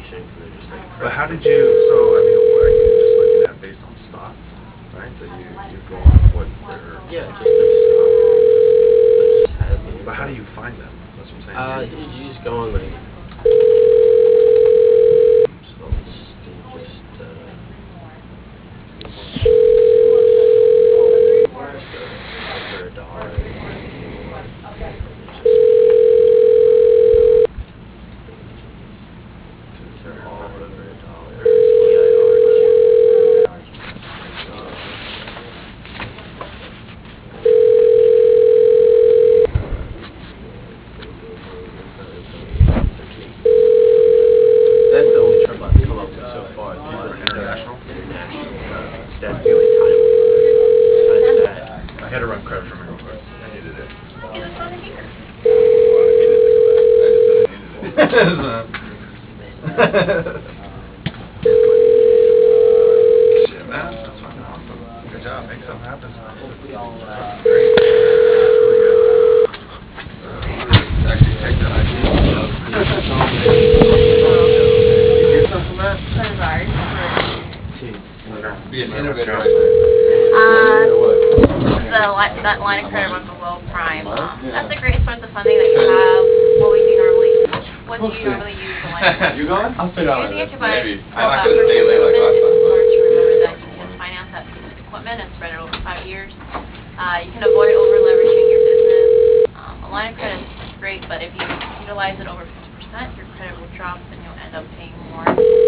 kind of just like. But how did you? So I mean, are you just looking at based on stocks, right? So you go on what they're. Yeah, just their stock. Just has them. But how do you find them? That's what I'm saying. You just go on like. So for $1. They're all over $1. That's the only term I've come up with so far. International? International. That's the only time. Besides that. I had to run credit for me real quick. I needed it. It was on here. I just needed it. Shit, man. That's fucking awesome. Good job. Make something happen. That's great. Really good. Actually, take that idea. You get something from that? That is ours. Be an innovator right That line of credit went below prime. That's the greatest source of funding that you have. What do you normally use the line of credit? You going? I'll figure out Using it to buy maybe. I'm not gonna stay late like last it's time. important to remember that you can finance that piece of equipment and spread it over 5 years. You can avoid over leveraging your business. A line of credit is great, but if you utilize it over 50%, your credit will drop and you'll end up paying more.